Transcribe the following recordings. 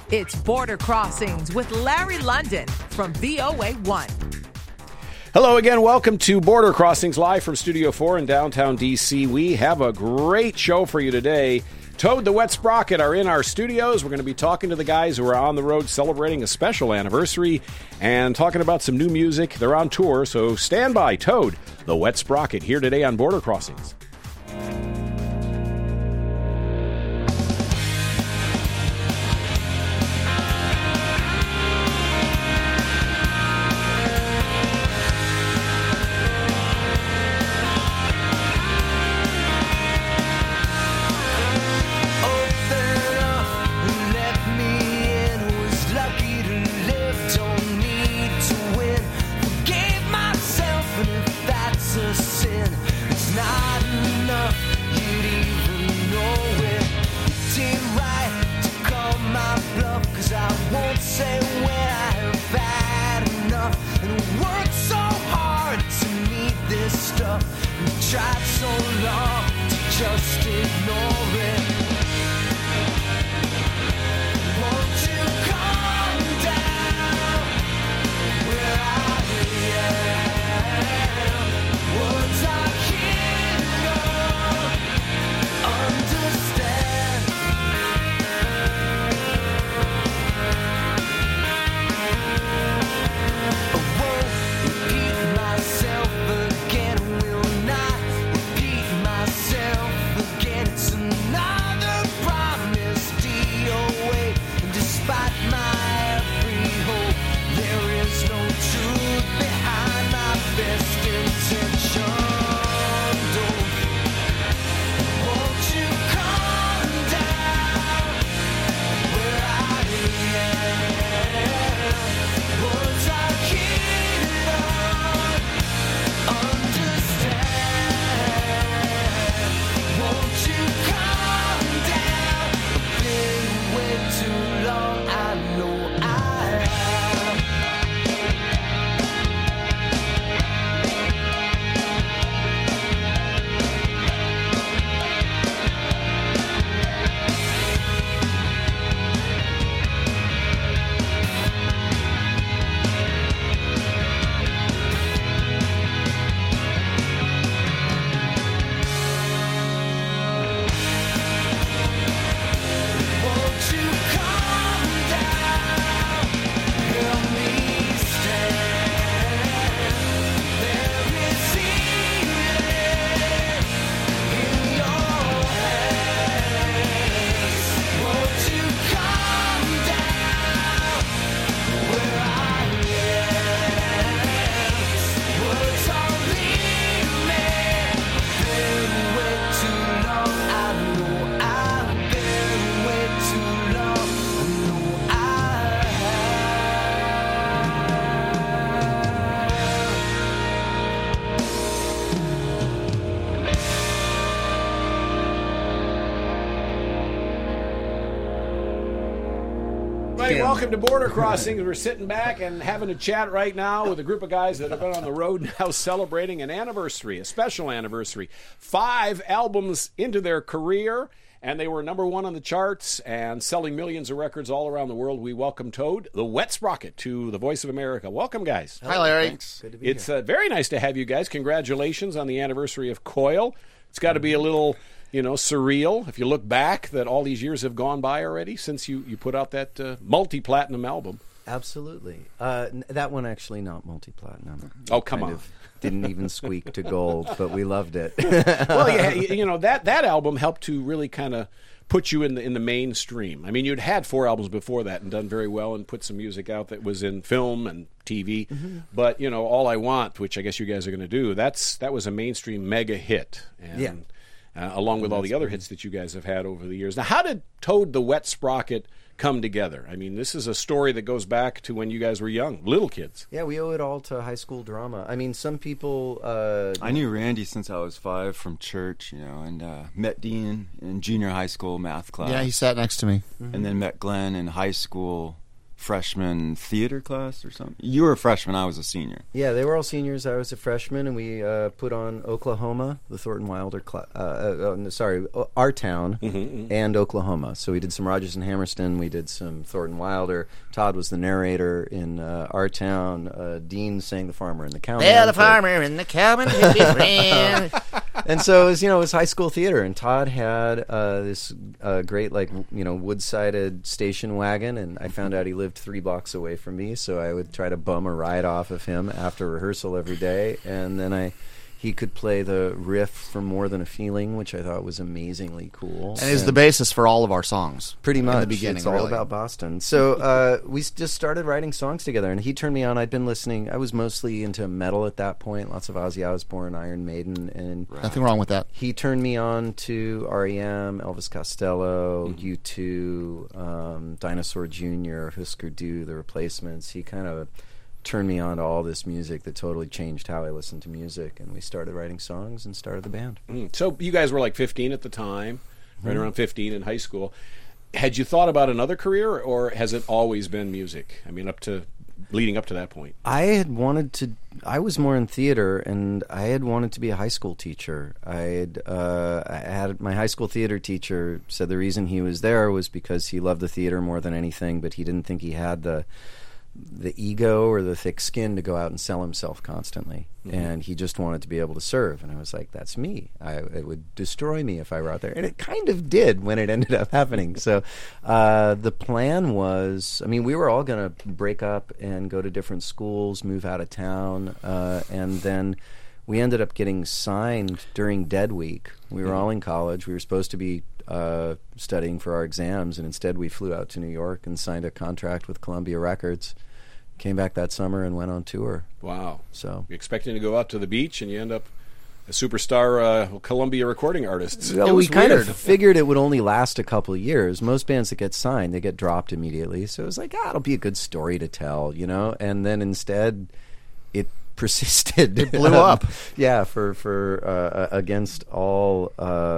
It's Border Crossings with Larry London from VOA1. Hello again. Welcome to Border Crossings live from Studio 4 in downtown D.C. We have a great show for you today. Toad the Wet Sprocket are in our studios. We're going to be talking to the guys who are on the road celebrating a special anniversary and talking about some new music. They're on tour, so stand by. Toad the Wet Sprocket here today on Border Crossings. Welcome to Border Crossings. We're sitting back and having a chat right now with a group of guys that have been on the road now celebrating an anniversary, a special anniversary. 5 albums into their career, and they were #1 on the charts and selling millions of records all around the world. We welcome Toad the Wet Sprocket to the Voice of America. Welcome, guys. Hi, Larry. Thanks. Good to be It's very nice to have you guys. Congratulations on the anniversary of Coil. It's got to be a little, surreal if you look back that all these years have gone by already since you put out that multi-platinum album. Absolutely. That one actually not multi-platinum. Oh, come on. Didn't even squeak to gold, but we loved it. Well, yeah, that album helped to really kind of put you in the mainstream. I mean, you'd had 4 albums before that and done very well and put some music out that was in film and TV. Mm-hmm. But, All I Want, which I guess you guys are going to do, that was a mainstream mega hit. And, yeah. Along with all the other hits that you guys have had over the years. Now, how did Toad the Wet Sprocket come together? I mean, this is a story that goes back to when you guys were young, little kids. Yeah, we owe it all to high school drama. I mean, some people... I knew Randy since I was 5 from church, and met Dean in junior high school math class. Yeah, he sat next to me. Mm-hmm. And then met Glenn in high school freshman theater class or something. You were a freshman, I was a senior. Yeah, they were all seniors. I was a freshman, and we put on Oklahoma, the Thornton Wilder, Our Town, and Oklahoma. So we did some Rodgers and Hammerstein. We did some Thornton Wilder. Todd was the narrator in Our Town. Dean sang the farmer in the cowman. Well, the farmer in the cowman is his friend. And so it was, it was high school theater, and Todd had this great, wood-sided station wagon, and I found out he lived 3 blocks away from me, so I would try to bum a ride off of him after rehearsal every day, and then he could play the riff from More Than a Feeling, which I thought was amazingly cool. And is the basis for all of our songs. Pretty much. In the beginning, it's all really. about Boston. So we just started writing songs together, and he turned me on. I'd been listening. I was mostly into metal at that point, lots of Ozzy Osbourne, Iron Maiden, and Nothing wrong with that. he turned me on to R.E.M., Elvis Costello, U2, Dinosaur Jr., Husker Du, The Replacements. He kind of turned me on to all this music that totally changed how I listened to music, and we started writing songs and started the band. So you guys were like 15 at the time, right around 15 in high school. Had you thought about another career, or has it always been music? I mean, leading up to that point. I was more in theater, and I had wanted to be a high school teacher. I had my high school theater teacher said the reason he was there was because he loved the theater more than anything, but he didn't think he had the ego or the thick skin to go out and sell himself constantly, and he just wanted to be able to serve. And I was like, that's me. It would destroy me if I were out there, and it kind of did when it ended up happening. So the plan was, we were all going to break up and go to different schools, move out of town, and then we ended up getting signed during Dead Week. We were all in college. We were supposed to be studying for our exams, and instead we flew out to New York and signed a contract with Columbia Records. Came back that summer and went on tour. Wow. So you're expecting to go out to the beach, and you end up a superstar Columbia recording artist. Well, we kind of figured it would only last a couple of years. Most bands that get signed, they get dropped immediately. So it was like, it'll be a good story to tell, And then instead, it persisted. It blew up. Yeah, for against all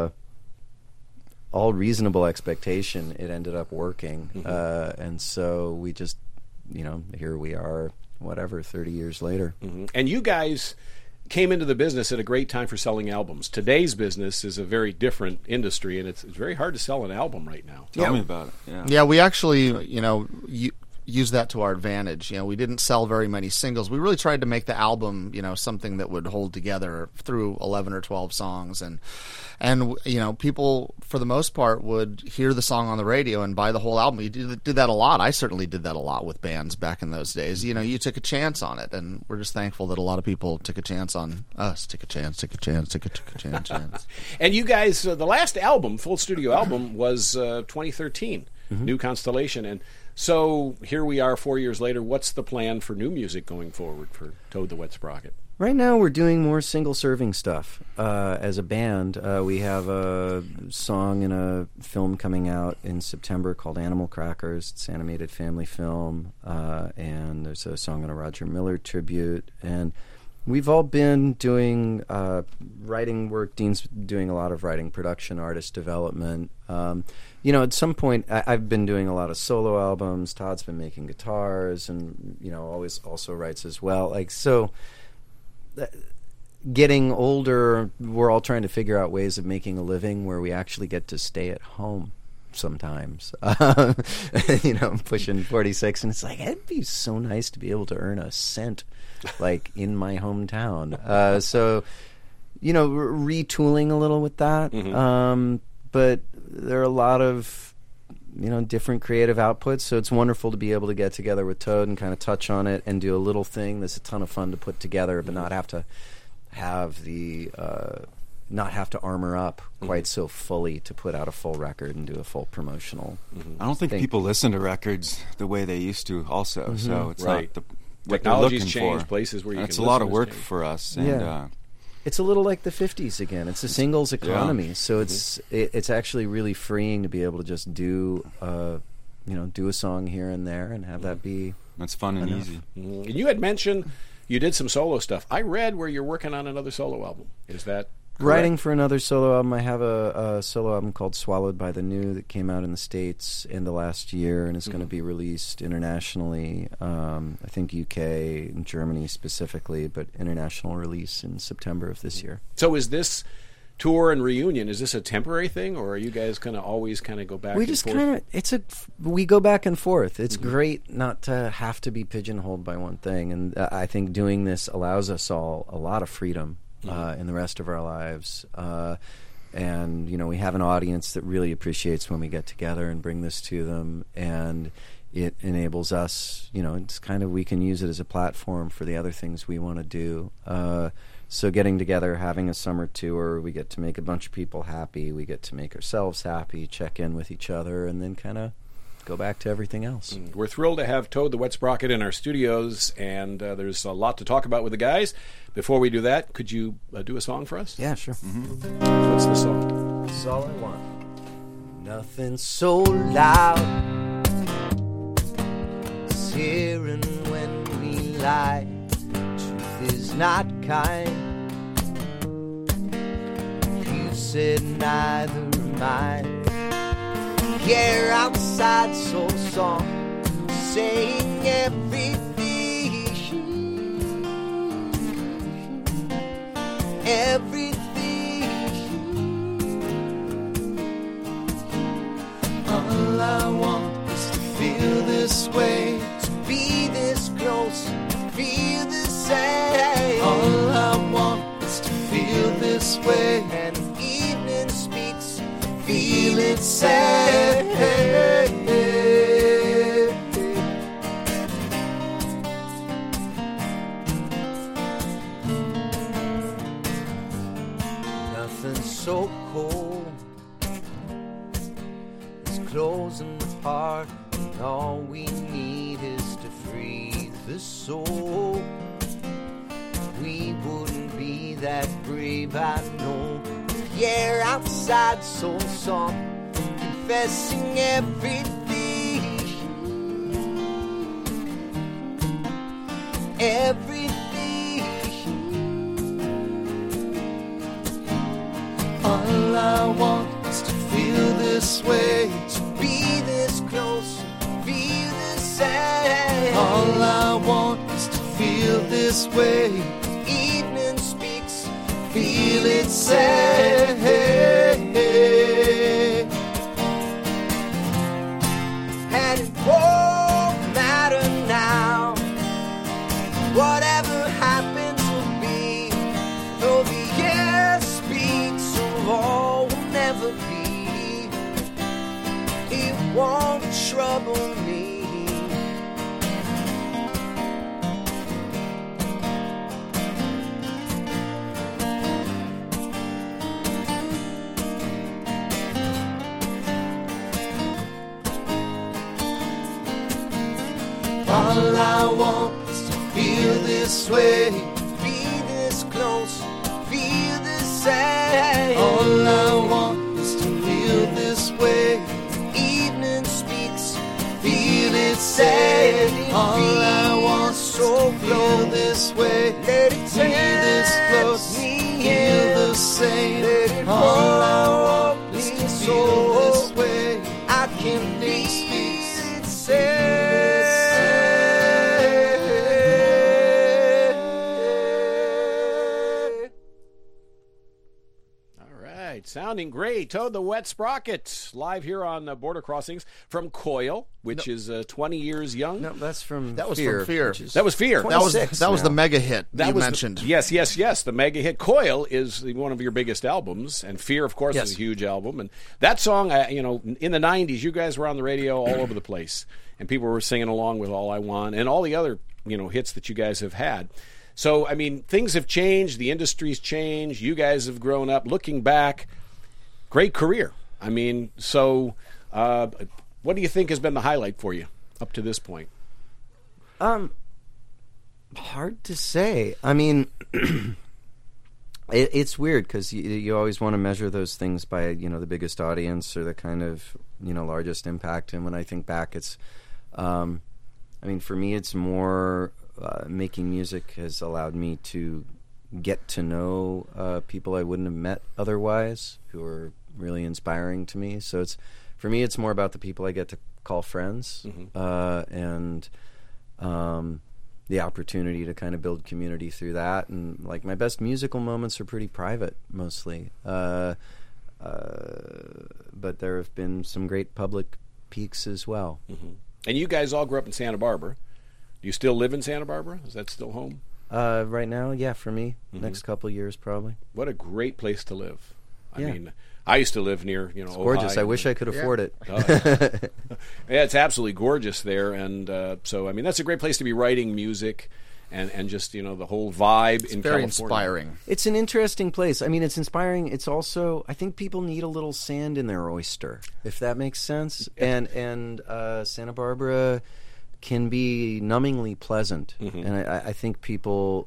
reasonable expectation, it ended up working. And so we just, here we are, 30 years later. And you guys came into the business at a great time for selling albums. Today's business is a very different industry, and it's very hard to sell an album right now. Tell me about it. Yeah, we actually, use that to our advantage. We didn't sell very many singles. We really tried to make the album, something that would hold together through 11 or 12 songs, and people for the most part would hear the song on the radio and buy the whole album. You did that a lot. I certainly did that a lot with bands back in those days. You took a chance on it, and we're just thankful that a lot of people took a chance on us. Took a chance. And you guys, the last album, full studio album, was 2013, New Constellation, and so here we are 4 years later. What's the plan for new music going forward for Toad the Wet Sprocket? Right now we're doing more single-serving stuff. As a band, we have a song in a film coming out in September called Animal Crackers. It's an animated family film, and there's a song on a Roger Miller tribute. And we've all been doing writing work. Dean's doing a lot of writing, production, artist development. At some point, I've been doing a lot of solo albums. Todd's been making guitars, and always also writes as well. Getting older, we're all trying to figure out ways of making a living where we actually get to stay at home sometimes. Pushing 46, and it's like, it'd be so nice to be able to earn a cent, in my hometown. So, retooling a little with that. But there are a lot of, different creative outputs, so it's wonderful to be able to get together with Toad and kind of touch on it and do a little thing that's a ton of fun to put together, but not have to have not have to armor up quite so fully to put out a full record and do a full promotional I don't think people listen to records the way they used to also, so it's Right. not what Technology's they're looking changed, for. places where you It's can a lot listen of has work changed. for us, and Yeah. It's a little like the 50s again. It's a singles economy, so it's actually really freeing to be able to just do do a song here and there and have that be it's fun and easy. And you had mentioned you did some solo stuff. I read where you're working on another solo album. Is that Writing for another solo album. I have a solo album called Swallowed by the New that came out in the States in the last year and is going to be released internationally. I think UK and Germany specifically, but international release in September of this year. So is this tour and reunion, is this a temporary thing, or are you guys going to always kind of go back We and just forth? we go back and forth. It's great not to have to be pigeonholed by one thing, and I think doing this allows us all a lot of freedom in the rest of our lives. And, we have an audience that really appreciates when we get together and bring this to them, and it enables us, it's kind of, we can use it as a platform for the other things we want to do. So getting together, having a summer tour, we get to make a bunch of people happy, we get to make ourselves happy, check in with each other, and then kind of go back to everything else. We're thrilled to have Toad the Wet Sprocket in our studios, and there's a lot to talk about with the guys. Before we do that, could you do a song for us? Yeah, sure. What's the song? That's all I want. Nothing so loud as hearing when we lie. Truth is not kind. You said neither am I. Yeah, outside so soft, saying everything. All I want is to feel this way, to be this close, feel the same. All I want is to feel this way, and evening speaks, feel it say. Nothing so cold as closing the heart, and all we need is to free the soul. We wouldn't be that brave, I know. Yeah, outside so soft, confessing everything. All I want is to feel this way, to be this close, feel the same. All I want is to feel this way. Evening speaks, feel it say. And it won't matter now. Whatever happens will be, though the air speaks of all will never be. It won't trouble me. All I want is to feel this way, be this close, feel the same. All I want is to feel this way. Evening speaks, feel it say. All I want is to feel this way. Let it be this close, feel the same. All I want is to feel this way. I can feel it say. Sounding great. Toad the Wet Sprocket, live here on Border Crossings from Coil, which is 20 years young. No, that's from That was Fear. from Fear. That was Fear. That was 26 the now. mega hit That you was mentioned. Yes. The mega hit. Coil is one of your biggest albums, and Fear, of course, is a huge album. And that song, in the 90s, you guys were on the radio all over the place, and people were singing along with All I Want and all the other, hits that you guys have had. So, I mean, things have changed. The industry's changed. You guys have grown up. Looking back, great career. I mean, so what do you think has been the highlight for you up to this point? Hard to say. I mean, it's weird because you always want to measure those things by the biggest audience or the kind of largest impact. And when I think back, it's for me, it's more making music has allowed me to get to know people I wouldn't have met otherwise, who are really inspiring to me. So for me, it's more about the people I get to call friends, and the opportunity to kind of build community through that. And like my best musical moments are pretty private, mostly. But there have been some great public peaks as well. And you guys all grew up in Santa Barbara. Do you still live in Santa Barbara? Is that still home? Right now, yeah, for me. Next couple years, probably. What a great place to live. I mean, I used to live near, it's gorgeous. I wish I could afford it. Yeah, it's absolutely gorgeous there. And so, I mean, that's a great place to be writing music and just, the whole vibe in very California. Inspiring. It's an interesting place. I mean, it's inspiring. It's also, I think people need a little sand in their oyster, if that makes sense. And Santa Barbara can be numbingly pleasant. And I think people,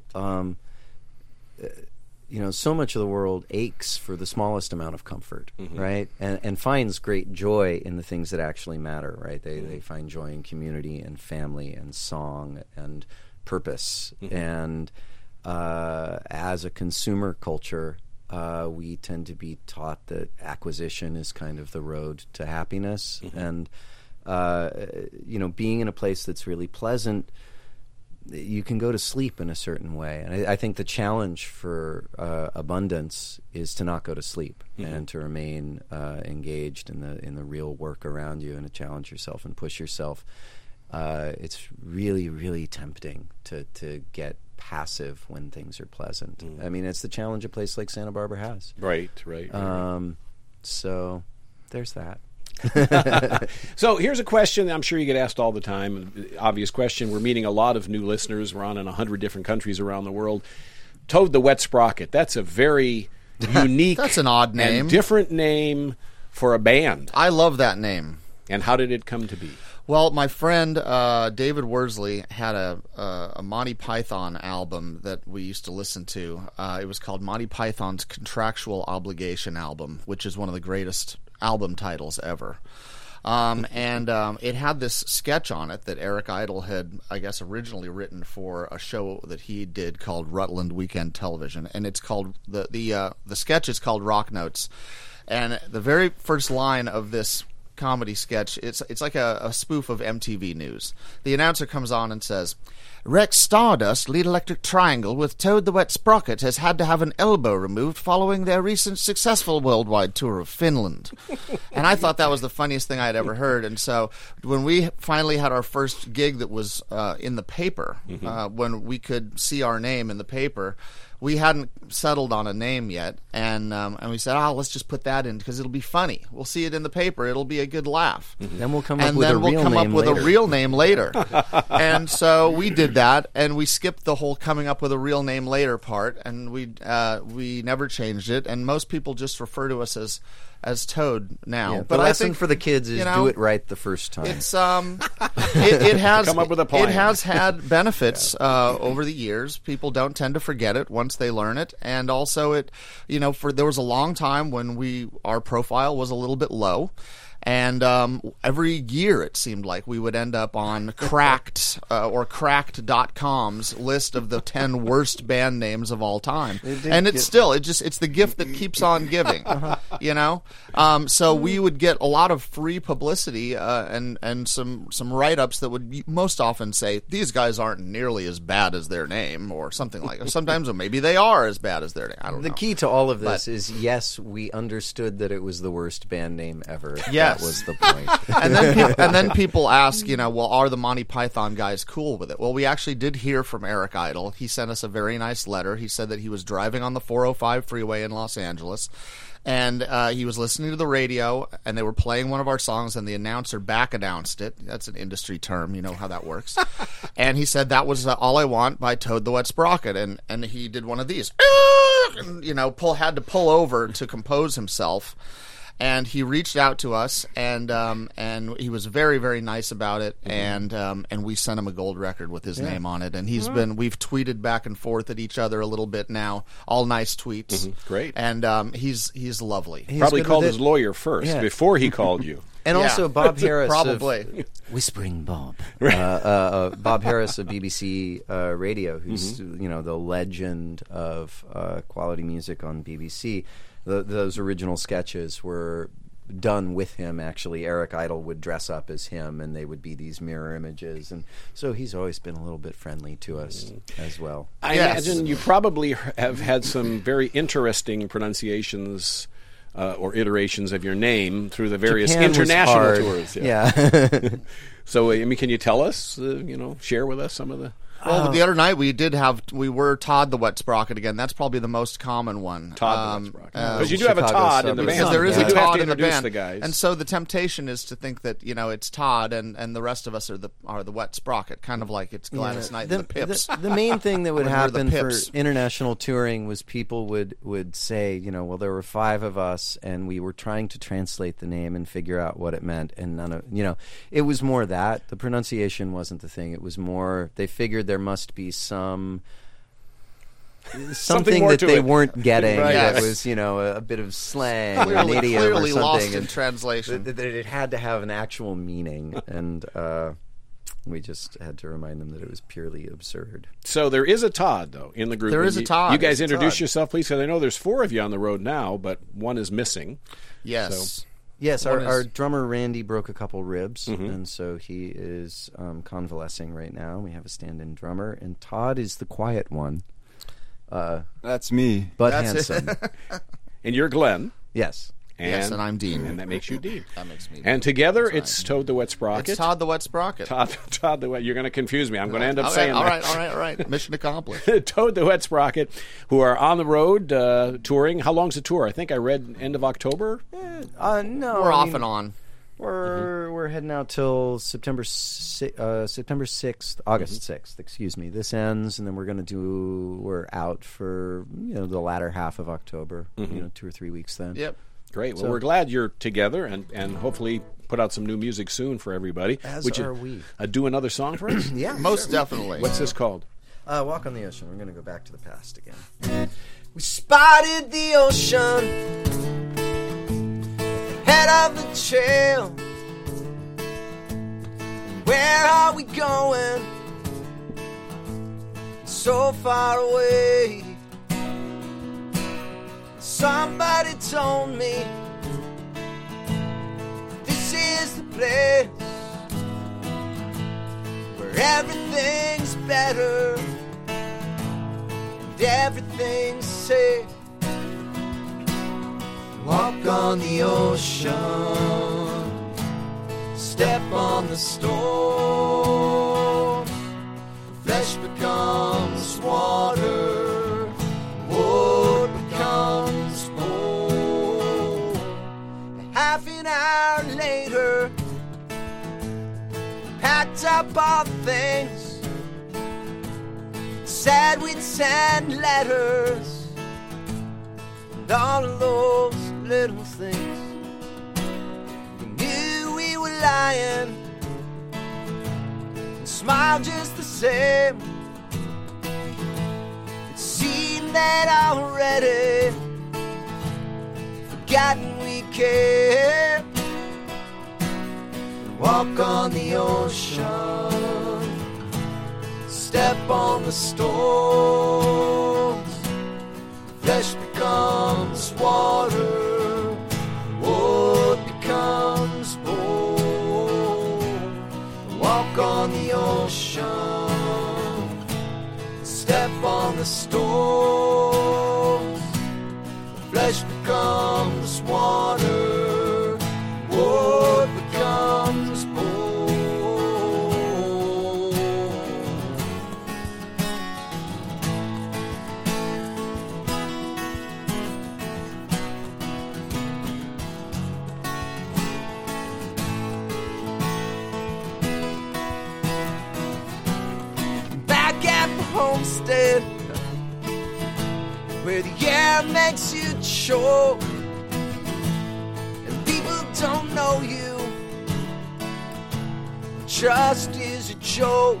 so much of the world aches for the smallest amount of comfort, right? And finds great joy in the things that actually matter, right? They find joy in community and family and song and purpose. And as a consumer culture, we tend to be taught that acquisition is kind of the road to happiness. And, being in a place that's really pleasant, you can go to sleep in a certain way. And I think the challenge for abundance is to not go to sleep and to remain engaged in the real work around you and to challenge yourself and push yourself. It's really, really tempting to get passive when things are pleasant. I mean, it's the challenge a place like Santa Barbara has. Right. So there's that. So here's a question that I'm sure you get asked all the time. Obvious question. We're meeting a lot of new listeners. We're on in 100 different countries around the world. Toad the Wet Sprocket. That's a very unique That's an odd name. And different name for a band. I love that name. And how did it come to be? Well, my friend David Worsley had a Monty Python album that we used to listen to. It was called Monty Python's Contractual Obligation Album, which is one of the greatest album titles ever. And it had this sketch on it that Eric Idle had, I guess, originally written for a show that he did called Rutland Weekend Television, and it's called the sketch is called Rock Notes, and the very first line of this comedy sketch, it's like a spoof of MTV News. The announcer comes on and says, Rex Stardust, lead electric triangle with Toad the Wet Sprocket, has had to have an elbow removed following their recent successful worldwide tour of Finland. And I thought that was the funniest thing I'd ever heard. And so when we finally had our first gig that was in the paper, when we could see our name in the paper, we hadn't settled on a name yet, and we said, let's just put that in because it'll be funny. We'll see it in the paper. It'll be a good laugh. Then we'll come up with a real name later. And so we did that, and we skipped the whole coming up with a real name later part, and we never changed it. And most people just refer to us as Toad now. Yeah, but the lesson for the kids is do it right the first time. It's it has come up with a plan. It has had benefits over the years. People don't tend to forget it once they learn it, and also there was a long time when our profile was a little bit low. And every year it seemed like we would end up on Cracked or Cracked.com's list of the 10 worst band names of all time. And it's the gift that keeps on giving, So we would get a lot of free publicity and some write-ups that would most often say, these guys aren't nearly as bad as their name, or something like that. Sometimes maybe they are as bad as their name. I don't know. The key to all of this is, yes, we understood that it was the worst band name ever. Yes. That was the point. and then people ask, are the Monty Python guys cool with it? Well, we actually did hear from Eric Idle. He sent us a very nice letter. He said that he was driving on the 405 freeway in Los Angeles, and he was listening to the radio, and they were playing one of our songs, and the announcer back-announced it. That's an industry term. You know how that works. And he said that was All I Want by Toad the Wet Sprocket, and he did one of these. And, had to pull over to compose himself. And he reached out to us, and he was very, very nice about it, and we sent him a gold record with his name on it, and we've tweeted back and forth at each other a little bit now, all nice tweets. Great. And he's lovely. Probably called his lawyer first before he called you. And Yeah. also Bob Harris, Probably. of Whispering Bob, Bob Harris of BBC Radio, who's the legend of quality music on BBC. Those original sketches were done with him. Actually, Eric Idle would dress up as him, and they would be these mirror images, and so he's always been a little bit friendly to us as well. I imagine you probably have had some very interesting pronunciations or iterations of your name through the various Japan was international hard. tours. Yeah. So, I mean, can you tell us, share with us some of the... Well, the other night we were Todd the Wet Sprocket again. That's probably the most common one. Todd the Wet Sprocket. Because you do have a Chicago Todd in the suburbs. band. Because there is We a do have Todd to in the introduce band, the guys. and so the temptation is to think that it's Todd and the rest of us are the Wet Sprocket, kind of like it's Gladys Knight and the Pips. The main thing that would When we're the happen for Pips. international touring was people would say, well, there were 5 of us, and we were trying to translate the name and figure out what it meant, and none of it was more that the pronunciation wasn't the thing. It was more they figured there must be something more that to they it. weren't getting Right. that Yes. was a bit of slang or an idiom or Clearly something. lost in and translation. that it had to have an actual meaning, and we just had to remind them that it was purely absurd. So there is a Todd, though, in the group. There And is a Todd. You guys There's a introduce Todd. yourself, please, because I know there's 4 of you on the road now, but one is missing. Yes. Yes, One our is- drummer Randy broke a couple ribs, Mm-hmm. and so he is convalescing right now. We have a stand-in drummer, and Todd is the quiet one, That's me. but That's it. handsome. And you're Glenn. Yes. Yes, and I'm Dean. And that makes you Dean. That makes me. And together, That's right. it's Toad the Wet Sprocket. It's Todd the Wet Sprocket. Todd the Wet. You're going to confuse me. I'm going to end up Okay, saying all that. right, all right. Mission accomplished. Toad the Wet Sprocket, who are on the road touring. How long's the tour? I think I read end of October. No, We're I off mean, and on. We're heading out till September 6th, August 6th. Excuse me. This ends, and then we're out for the latter half of October. 2 or 3 weeks then. Yep. Great. Well, we're glad you're together, and hopefully put out some new music soon for everybody. As Would you, are we. do another song for us? Yeah, Most definitely. What's this called? Walk on the Ocean. We're going to go back to the past again. We spotted the ocean, head of the trail. Where are we going? So far away. Somebody told me this is the place where everything's better and everything's safe. Walk on the ocean, step on the storm. Flesh becomes water, wood becomes bone. Half an hour later, packed up our things, said we'd send letters, and all of those little things. We knew we were lying, and smiled just the same. It seemed that already forgotten we cared. Walk on the ocean, step on the storms. Flesh becomes water, wood becomes bone. Walk on the ocean, step on the storms. Flesh becomes water, wood becomes bone. Back at the homestead, where the air makes you choke and people don't know you. Trust is a joke.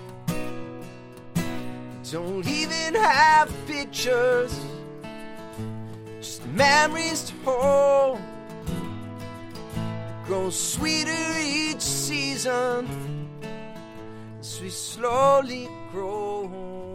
Don't even have pictures, just memories to hold. grows sweeter each season as we slowly grow.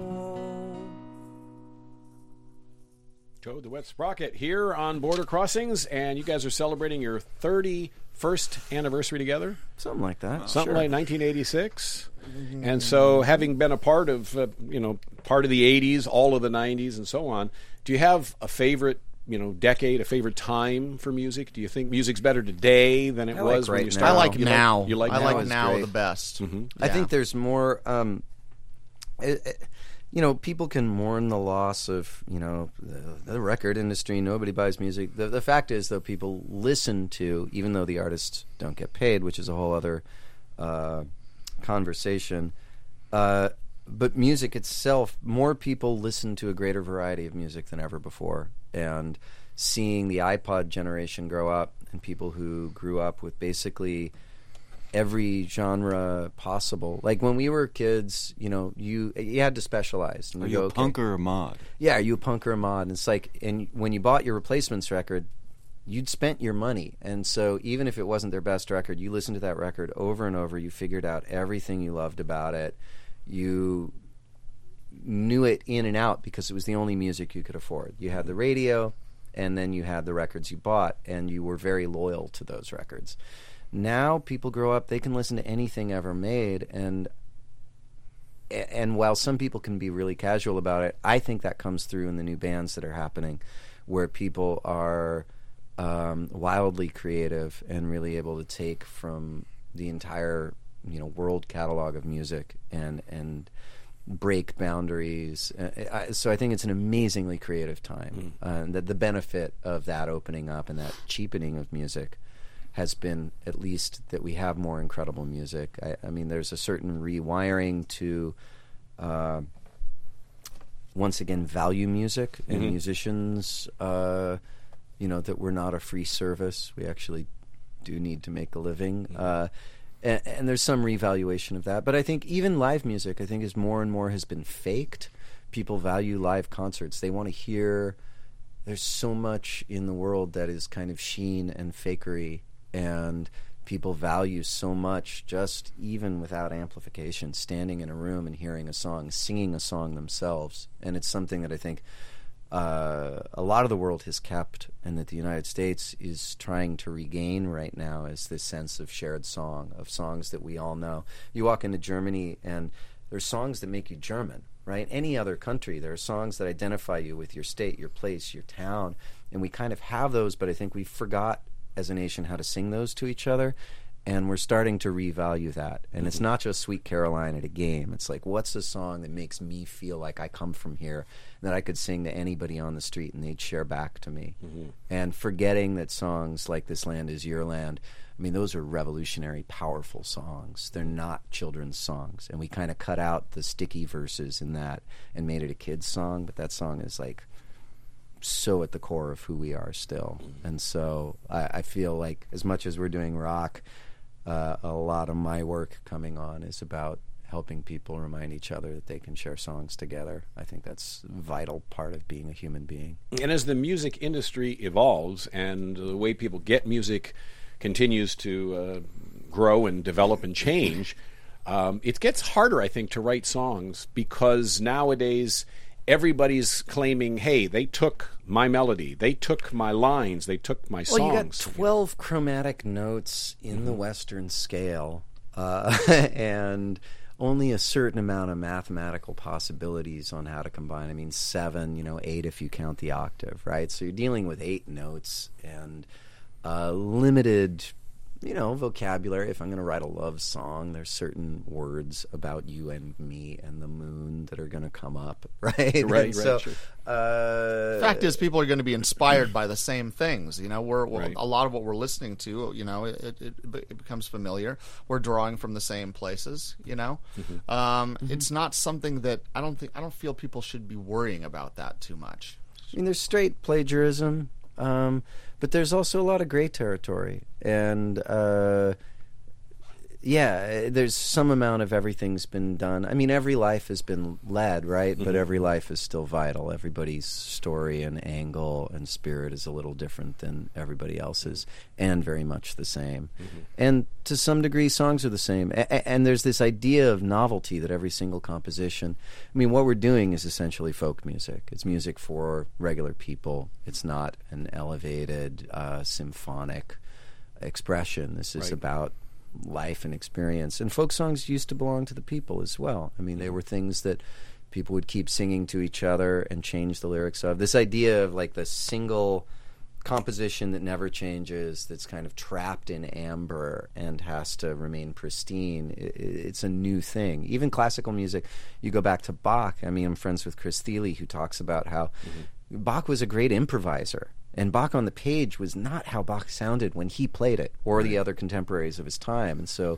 Toad the Wet Sprocket here on Border Crossings, and you guys are celebrating your 31st anniversary together? Something like that. Something like 1986. And so, having been a part of, part of the 80s, all of the 90s, and so on, do you have a favorite, decade, a favorite time for music? Do you think music's better today than it was when you I started? like now. You like I now? like now great. the best. Mm-hmm. I think there's more. People can mourn the loss of the record industry. Nobody buys music. The fact is, though, people listen to, even though the artists don't get paid, which is a whole other conversation. But music itself, more people listen to a greater variety of music than ever before. And seeing the iPod generation grow up and people who grew up with basically every genre possible. Like when we were kids, you had to specialize. And Are you a punk or a mod? Yeah, are you a punk or a mod? And it's like, and when you bought your Replacements record, you'd spent your money. And so even if it wasn't their best record, you listened to that record over and over. You figured out everything you loved about it. You knew it in and out because it was the only music you could afford. You had the radio, and then you had the records you bought, and you were very loyal to those records. Now people grow up, they can listen to anything ever made, and while some people can be really casual about it, I think that comes through in the new bands that are happening, where people are wildly creative and really able to take from the entire world catalog of music and break boundaries. So I think it's an amazingly creative time. That the benefit of that opening up and that cheapening of music has been at least that we have more incredible music. I mean, there's a certain rewiring to, once again, value music and musicians, that we're not a free service. We actually do need to make a living. And there's some revaluation of that. But I think even live music, I think, is more and more has been faked. People value live concerts. They want to hear... There's so much in the world that is kind of sheen and fakery, and people value so much just even without amplification, standing in a room and hearing a song, singing a song themselves. And it's something that I think a lot of the world has kept, and that the United States is trying to regain right now, is this sense of shared song, of songs that we all know. You walk into Germany and there's songs that make you German, right? Any other country, there are songs that identify you with your state, your place, your town, and we kind of have those, but I think we forgot as a nation how to sing those to each other, and we're starting to revalue that. And it's not just Sweet Caroline at a game. It's like, what's a song that makes me feel like I come from here, that I could sing to anybody on the street and they'd share back to me? And forgetting that songs like This Land Is Your Land, I mean, those are revolutionary, powerful songs. They're not children's songs. And we kind of cut out the sticky verses in that and made it a kid's song, but that song is like so at the core of who we are still. And so I feel like as much as we're doing rock, a lot of my work coming on is about helping people remind each other that they can share songs together. I think that's a vital part of being a human being. And as the music industry evolves and the way people get music continues to grow and develop and change, it gets harder, I think, to write songs, because nowadays everybody's claiming, hey, they took my melody, they took my lines, they took my songs. Well, you got 12 chromatic notes in the Western scale, and only a certain amount of mathematical possibilities on how to combine. I mean, 7, 8 if you count the octave, right? So you're dealing with 8 notes and limited, vocabulary. If I'm going to write a love song, there's certain words about you and me and the moon that are going to come up, right? Right, So, sure. Fact is, people are going to be inspired by the same things. We're Right. a lot of what we're listening to. It becomes familiar. We're drawing from the same places. It's not something that I don't feel people should be worrying about that too much. I mean, there's straight plagiarism, but there's also a lot of gray territory. And Yeah, there's some amount of everything's been done. I mean, every life has been led, right? But every life is still vital. Everybody's story and angle and spirit is a little different than everybody else's, and very much the same. And to some degree, songs are the same. And there's this idea of novelty that every single composition... I mean, what we're doing is essentially folk music. It's music for regular people. It's not an elevated, symphonic expression. This is about life and experience. And folk songs used to belong to the people as well. I mean, they were things that people would keep singing to each other and change the lyrics of. This idea of like the single composition that never changes, that's kind of trapped in amber and has to remain pristine, it's a new thing. Even classical music, you go back to Bach. I mean, I'm friends with Chris Thiele, who talks about how Bach was a great improviser. And Bach on the page was not how Bach sounded when he played it, or the other contemporaries of his time. And so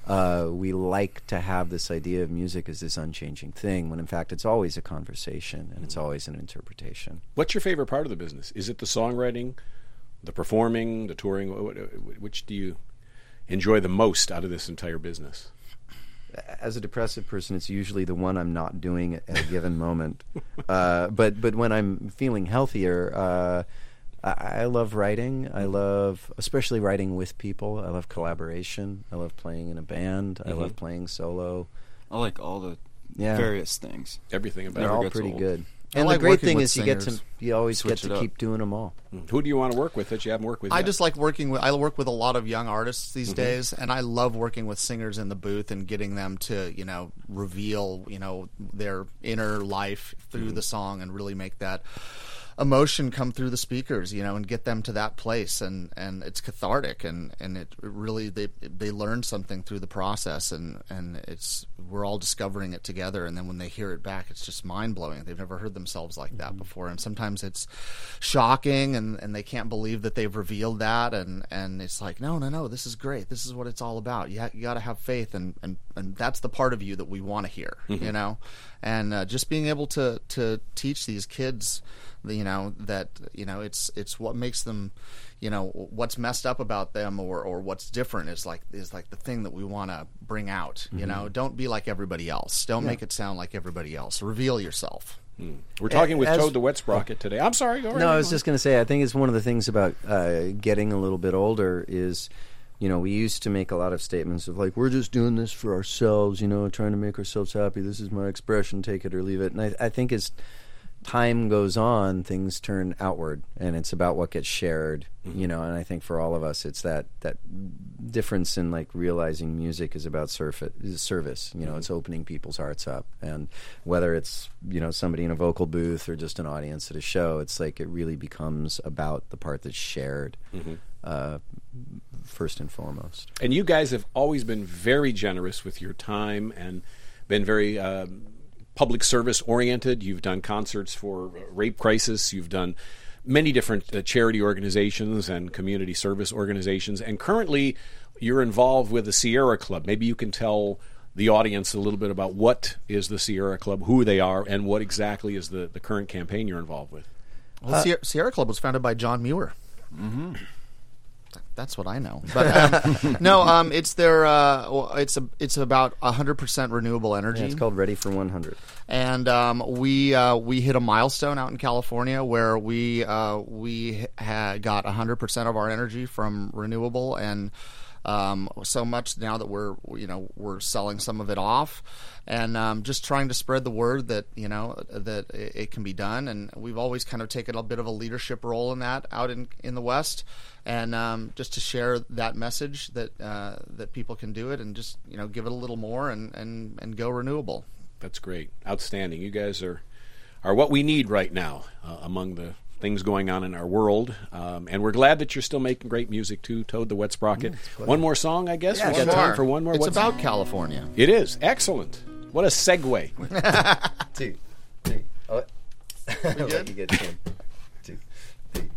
we like to have this idea of music as this unchanging thing, when in fact it's always a conversation and it's always an interpretation. What's your favorite part of the business? Is it the songwriting, the performing, the touring? Which do you enjoy the most out of this entire business? As a depressive person, it's usually the one I'm not doing at a given moment. But when I'm feeling healthier... I love writing. I love, especially writing with people. I love collaboration. I love playing in a band. I love playing solo. I like all the various things. Everything about They're it. all pretty good. I And like the great working thing with is singers. you always get Switch it to up. keep doing them all. Who do you want to work with that you haven't worked with I yet? just like working with. I work with a lot of young artists these days, and I love working with singers in the booth and getting them to, reveal, their inner life through the song and really make that emotion come through the speakers, and get them to that place, and it's cathartic, and it really they learn something through the process, and we're all discovering it together, and then when they hear it back, it's just mind blowing. They've never heard themselves like that before, and sometimes it's shocking, and they can't believe that they've revealed that, and it's like no, this is great. This is what it's all about. You got to have faith, and that's the part of you that we want to hear, and just being able to teach these kids. That it's what makes them, what's messed up about them or what's different is like the thing that we want to bring out. Don't be like everybody else. Don't make it sound like everybody else. Reveal yourself. We're talking with Toad the Wet Sprocket today. I'm sorry, go ahead. No, I was just going to say, I think it's one of the things about getting a little bit older is, we used to make a lot of statements of like, we're just doing this for ourselves, trying to make ourselves happy. This is my expression, take it or leave it. And I think as time goes on, things turn outward, and it's about what gets shared, and I think for all of us, it's that difference in like realizing music is about service, it's opening people's hearts up, and whether it's, somebody in a vocal booth or just an audience at a show, it's like it really becomes about the part that's shared, first and foremost. And you guys have always been very generous with your time and been very public service oriented. You've done concerts for Rape Crisis. You've done many different charity organizations and community service organizations. And currently you're involved with the Sierra Club. Maybe you can tell the audience a little bit about what is the Sierra Club, who they are, and what exactly is the current campaign you're involved with. Well, Sierra Club was founded by John Muir. Mm-hmm. That's what I know. But no, it's their it's about 100% renewable energy. Yeah, it's called Ready for 100. And we hit a milestone out in California where we had got 100% of our energy from renewable, and so much now that we're selling some of it off, and just trying to spread the word that that it can be done. And we've always kind of taken a bit of a leadership role in that out in the West, and just to share that message that that people can do it, and just give it a little more and go renewable. That's great, outstanding. You guys are what we need right now among the things going on in our world, and we're glad that you're still making great music too, Toad the Wet Sprocket. One more song, I guess. Yeah, We got time for one more. It's What's about California. It is excellent. What a segue. 2, 3. Oh, We good? you get 10. 2, 3.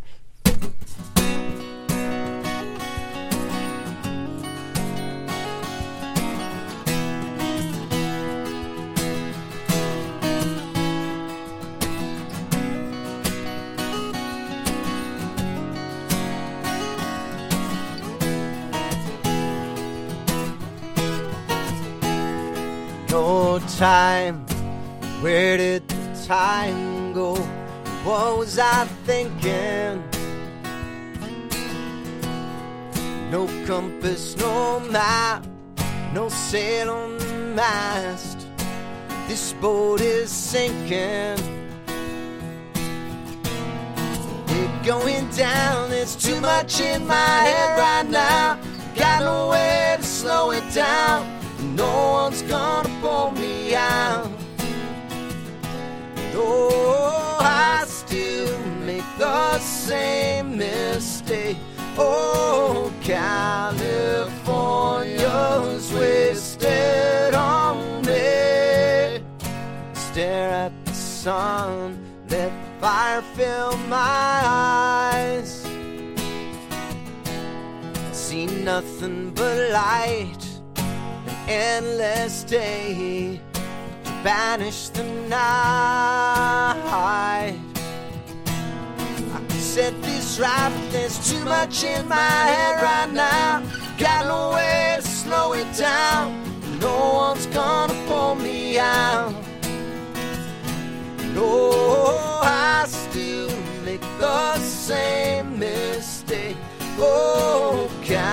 no time. Where did the time go? What was I thinking? No compass, no map, no sail on the mast. This boat is sinking. We're going down, there's too much in my head right now. Got no way to slow it down. No one's gonna pull me out. Oh, I still make the same mistake. Oh, California's wasted on me. Stare at the sun, let fire fill my eyes. See nothing but light, an endless day to banish the night. I could set this right, but there's too much in my head right now. Got no way to slow it down. No one's gonna pull me out. No, I still make the same mistake. Oh,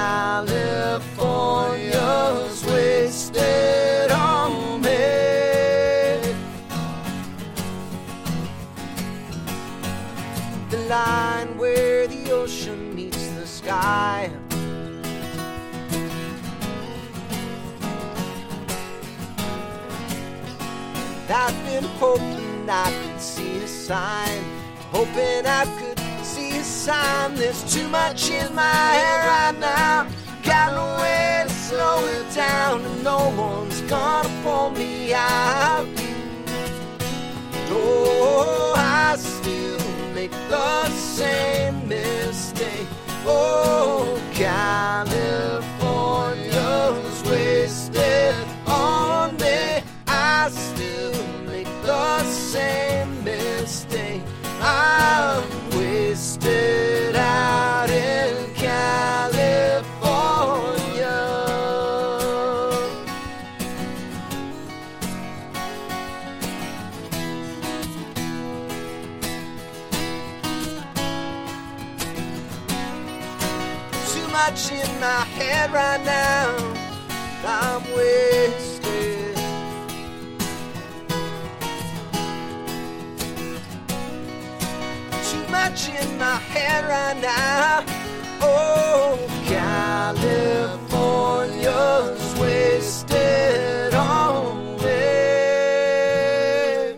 California's wasted on me. The line where the ocean meets the sky. I've been hoping I could see a sign, hoping I could see a sign. There's too much in my head right now. Got no way to slow it down, and no one's gonna pull me out. Oh, I still make the same mistake. Oh, California's wasted on me. I still make the same mistake. I'm wasted out in California. Too much in my head right now. I'm wasted. Much in my head right now. Oh, California's wasted on me.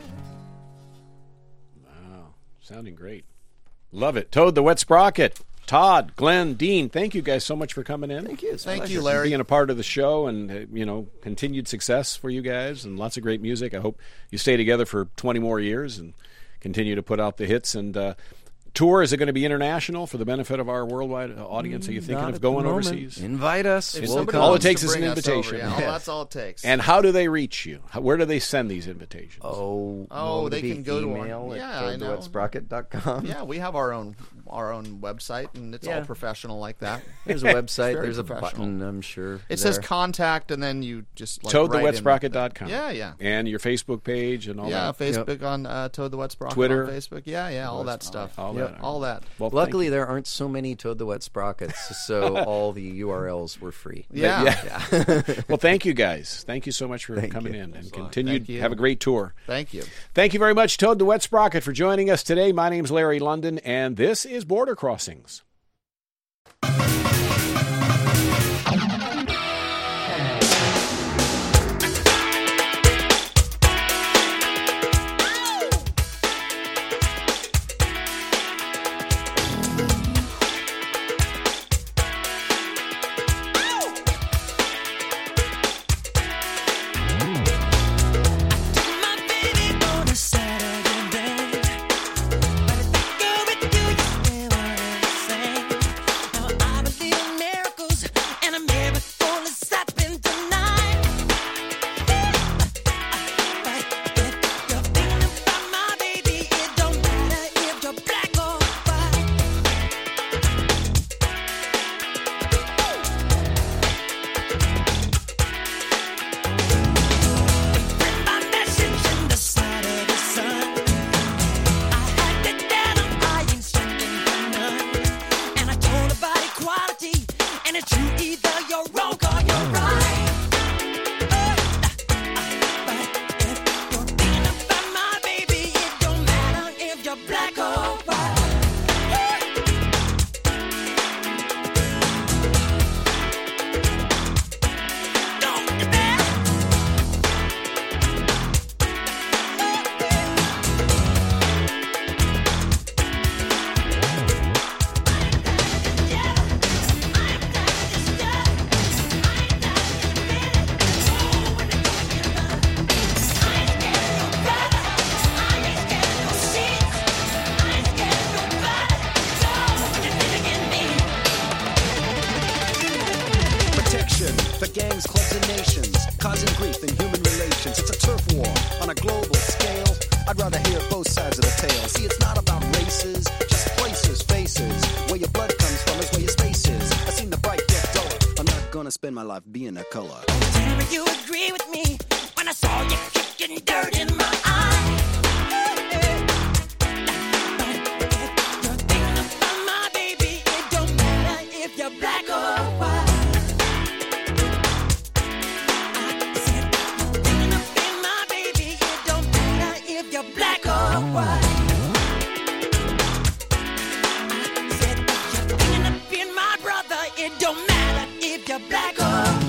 Wow, sounding great. Love it. Toad the Wet Sprocket. Todd, Glenn, Dean, thank you guys so much for coming in. Thank you. Thank you, Larry. Being a part of the show and, continued success for you guys and lots of great music. I hope you stay together for 20 more years and continue to put out the hits. And tour, is it going to be international for the benefit of our worldwide audience? Are you thinking of going overseas? Invite us. If We'll somebody come. All it wants takes to is an bring us invitation. over, yeah, that's all it takes. And how do they reach you? Where do they send these invitations? Oh, they can go to our- email yeah, I at know. toadthewetsprocket.com. Yeah, we have our own website, and it's all Yeah. professional like that. There's a website. Very There's a professional. button, I'm sure. It says there. contact, and then you just like write in ToadTheWetSprocket.com. Yeah, yeah. And your Facebook page and all Yeah, that. Facebook on Toad the Wet Sprocket Twitter. on Facebook. Yeah, all that stuff. All Yep. that. All that. Well, Luckily, there aren't so many Toad the Wet Sprockets, so all the URLs were free. Yeah. Well, thank you guys. Thank you so much for Thank coming you. in and Thank continued. you. Have a great tour. Thank you. Thank you very much, Toad the Wet Sprocket, for joining us today. My name's Larry London, and this is Border Crossings. Now I believe for gangs, clubs, and nations, causing grief in human relations. It's a turf war on a global scale. I'd rather hear both sides of the tale. See, it's not about races, just places, faces. Where your blood comes from is where your space is. I've seen the bright get duller. I'm not gonna spend my life being a color. Tell me you agree with me when I saw you kicking dirt in my eye. You're thinking about my baby. It don't matter if you're black or white. I said you're thinking about my baby. It don't matter if you're black or white. I said you're thinking about my brother. It don't matter if you're black or white.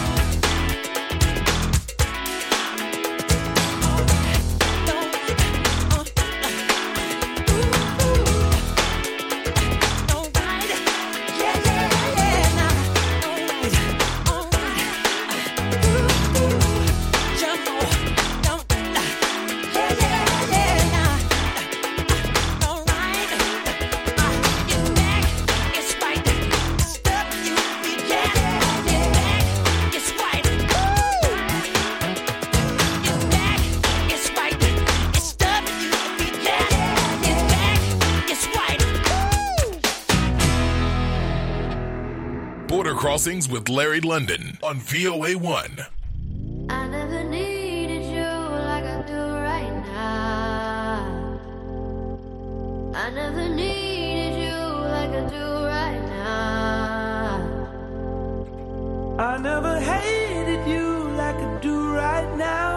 Border Crossings with Larry London on VOA1. I never needed you like I do right now. I never needed you like I do right now. I never hated you like I do right now.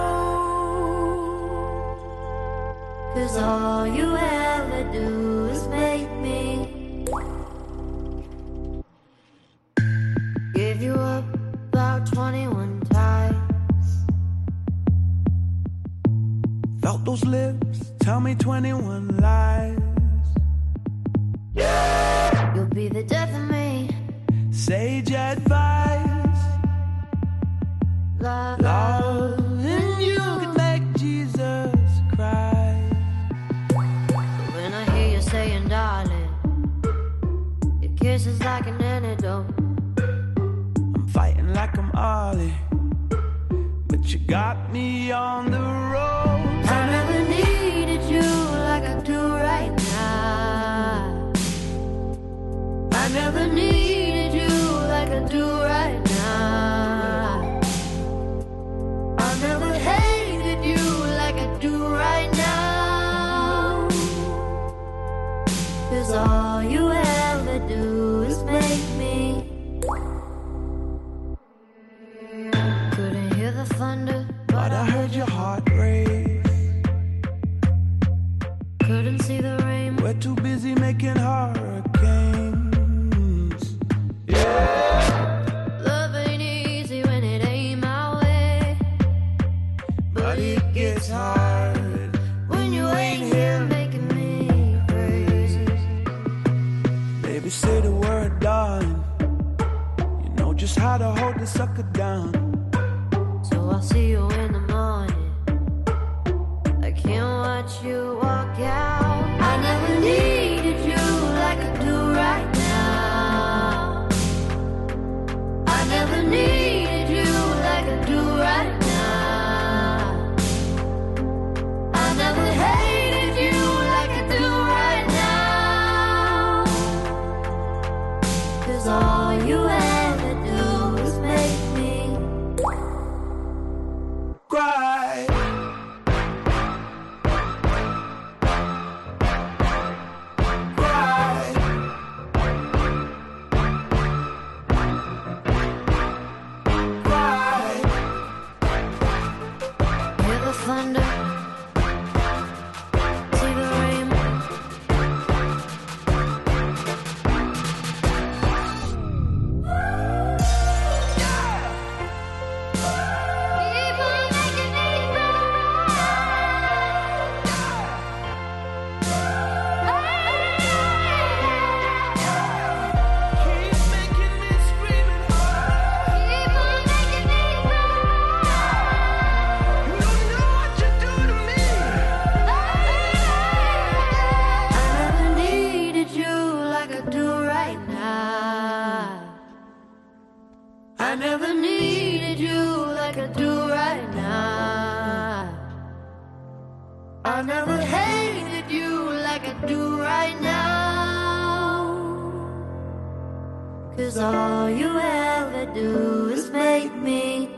'Cause all you ever do is make me give you up about 21 times. Felt those lips tell me 21 lies. You'll be the death of me. Sage advice. Loving you can make Jesus cry. When I hear you saying darling, your kiss is like an antidote. Fighting like I'm Ollie, but you got me on the road. I never needed you like I do right now. I never needed you like I do right now. I never hated you like I do right now. 'Cause all you ever do is make me. Couldn't hear the thunder, but I heard your heart race. Couldn't see the rain. We're too busy making hurricanes. Yeah. Love ain't easy when it ain't my way, but it gets hard when you ain't here making me crazy. Baby, say the word, darling. You know just how to hold the sucker down. So I'll see you in the morning. I can't watch you walk out. I never needed you like I do right now. I never needed you like I do right now. I never hated you like I do right now. 'Cause all you ever do is make me cry. needed you like I do right now. I never hated you like I do right now. 'Cause all you ever do is make me.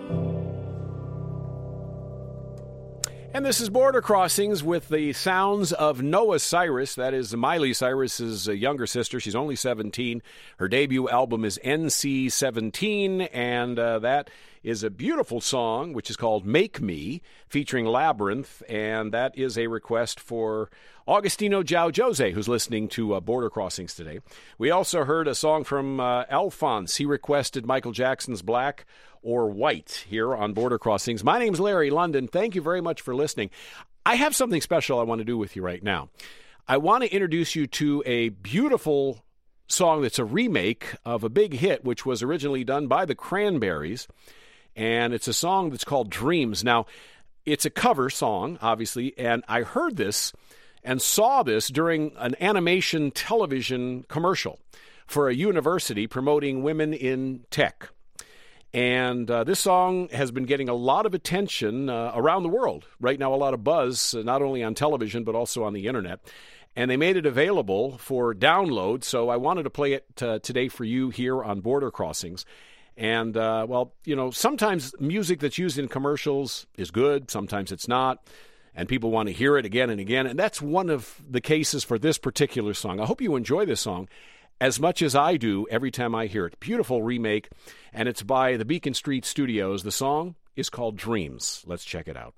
And this is Border Crossings with the sounds of Noah Cyrus. That is Miley Cyrus's younger sister. She's only 17. Her debut album is NC-17, and that is a beautiful song, which is called Make Me, featuring Labyrinth, and that is a request for Augustino João Jose, who's listening to Border Crossings today. We also heard a song from Alphonse. He requested Michael Jackson's Black or White here on Border Crossings. My name's Larry London. Thank you very much for listening. I have something special I want to do with you right now. I want to introduce you to a beautiful song that's a remake of a big hit, which was originally done by the Cranberries, and it's a song that's called Dreams. Now, it's a cover song, obviously, and I heard this and saw this during an animation television commercial for a university promoting women in tech. And this song has been getting a lot of attention around the world. Right now, a lot of buzz, not only on television, but also on the internet. And they made it available for download, so I wanted to play it today for you here on Border Crossings. And, well, you know, sometimes music that's used in commercials is good, sometimes it's not, and people want to hear it again and again. And that's one of the cases for this particular song. I hope you enjoy this song as much as I do every time I hear it. Beautiful remake, and it's by the Beacon Street Studios. The song is called Dreams. Let's check it out.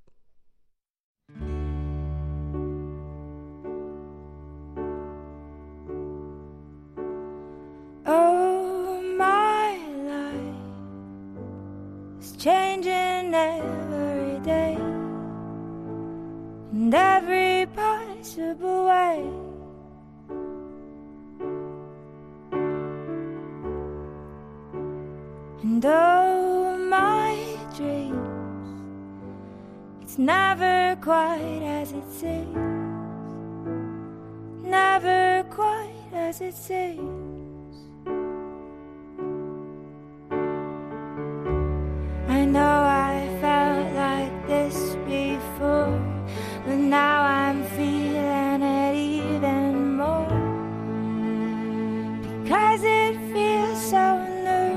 Oh, my life is changing every day, in every possible way. And oh, my dreams, it's never quite as it seems, never quite as it seems. I know I felt like this before, but now I'm feeling it even more, because it feels so new.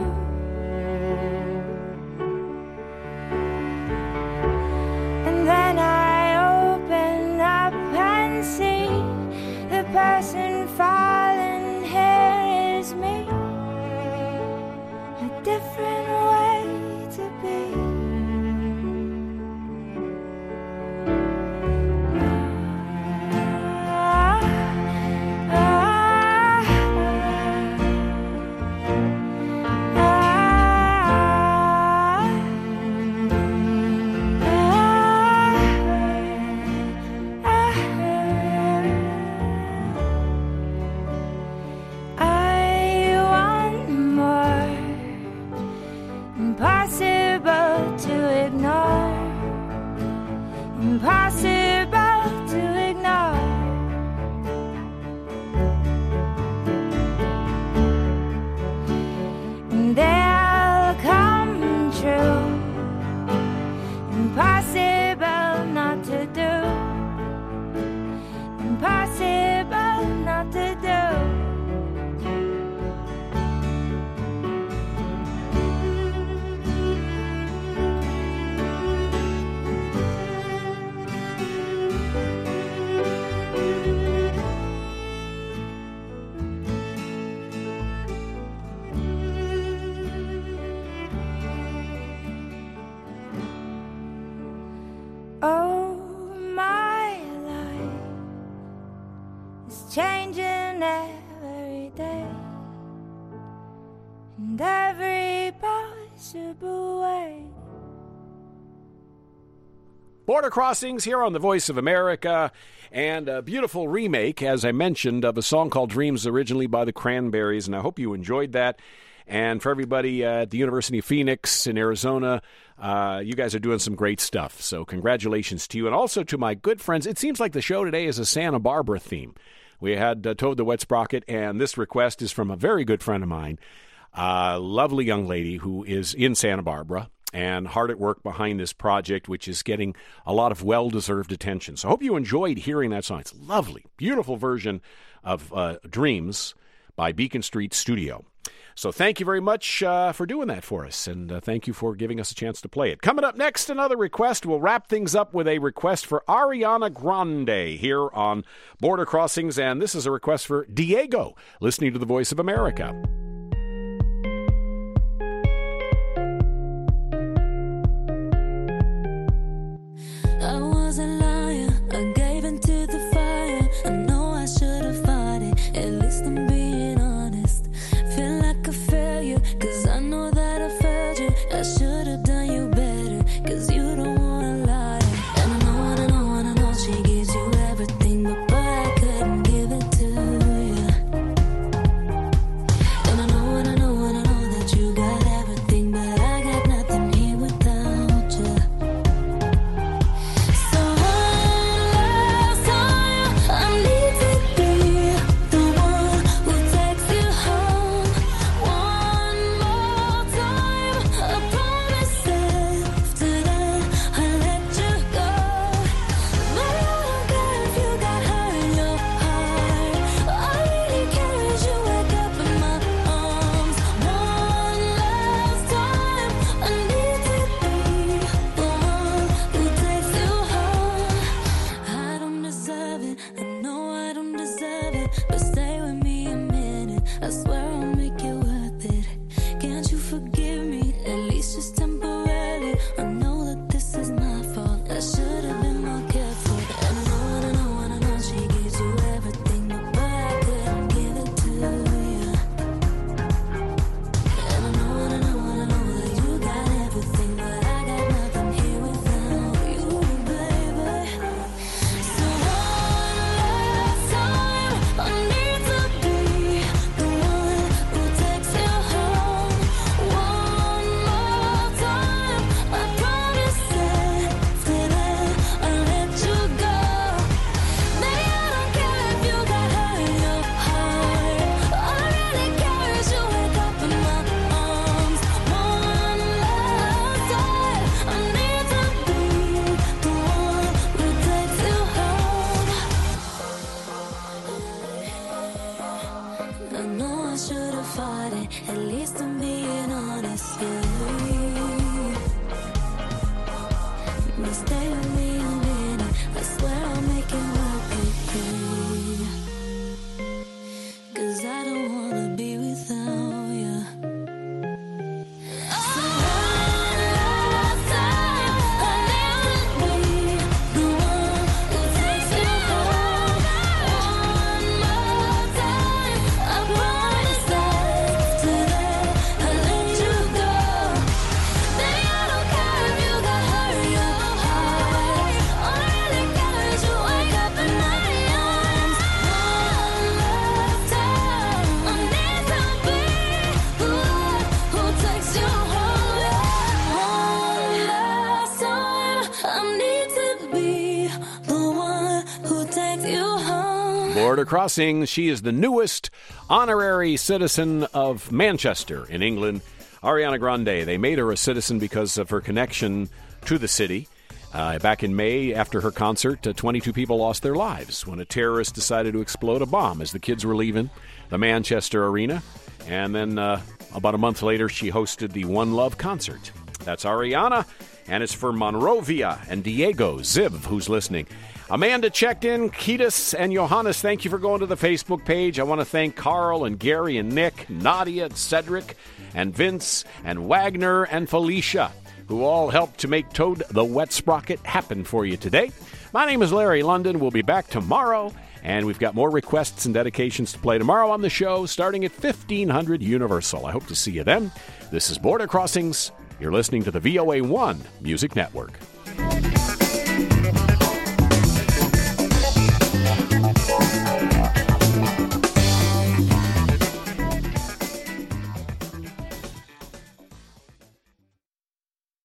And then I open up and see the person falling here is me, a different way to be. Impossible to ignore, impossible to ignore. And they'll come true, impossible not to do, impossible not to do. Oh, my life is changing every day, in every possible way. Border Crossings here on the Voice of America, and a beautiful remake, as I mentioned, of a song called Dreams, originally by the Cranberries, and I hope you enjoyed that. And for everybody at the University of Phoenix in Arizona, you guys are doing some great stuff. So congratulations to you. And also to my good friends. It seems like the show today is a Santa Barbara theme. We had Toad the Wet Sprocket, and this request is from a very good friend of mine, a lovely young lady who is in Santa Barbara. and hard at work behind this project, which is getting a lot of well-deserved attention. So I hope you enjoyed hearing that song. It's a lovely, beautiful version of Dreams by Beacon Street Studio. So thank you very much for doing that for us, and thank you for giving us a chance to play it. Coming up next, another request. We'll wrap things up with a request for Ariana Grande here on Border Crossings, and this is a request for Diego, listening to the Voice of America. I was a liar, I gave into the fire. I know I should have fought it, at least I'm being honest. Feel like a failure, cause I know that I failed you. I should have done you better, cause you don't wanna lie. And I know she gives you everything, but boy, I couldn't give it to you. And I know that you got everything, but I got nothing here without you. So last time, I need to be the one who takes you home. One more time, I promise after that I'll let you go. But I don't care if you got hurt in your heart. All I really care is you wake up in my arms. One last time, I need to be the one who takes you home. I don't deserve it, I know I don't deserve it, but stay with me a minute, I swear I'll make it worth it. Can't you forgive me, at least just temporarily? I know that this is my fault, I should have been more careful. And I know she gives you everything, but boy, I couldn't give it to you. And I know that you got everything, but I got nothing here without you, baby. So one last time, I need to be the one who takes you home. One more time, I promise after that I'll let you go. Maybe I don't care if you got hurt in your heart. All I really care is you wake up in my arms. One last time, I need to be the one who takes you home. I know I should have fought it, at least I'm being honest, yeah. But stay with me a minute, I swear I'll make it worth it, cause I don't wanna be without you. So one last time, I need to be the one who takes you home. One more time, I promise after that I'll let you go. Baby, I don't care if you got hurt in your heart. All I really care is you wake up in my arms. One last time, I need to be the one who takes you home. One last time, I need to be the one who takes you home. Border Crossings, she is the newest honorary citizen of Manchester in England, Ariana Grande. They made her a citizen because of her connection to the city. Back in May, after her concert, 22 people lost their lives when a terrorist decided to explode a bomb as the kids were leaving the Manchester Arena. And then about a month later, she hosted the One Love concert. That's Ariana, and it's for Monrovia and Diego Ziv, who's listening. Amanda checked in. Ketis and Johannes, thank you for going to the Facebook page. I want to thank Carl and Gary and Nick, Nadia and Cedric and Vince and Wagner and Felicia, who all helped to make Toad the Wet Sprocket happen for you today. My name is Larry London. We'll be back tomorrow, and we've got more requests and dedications to play tomorrow on the show, starting at 1500 Universal. I hope to see you then. This is Border Crossings. You're listening to the VOA1 Music Network.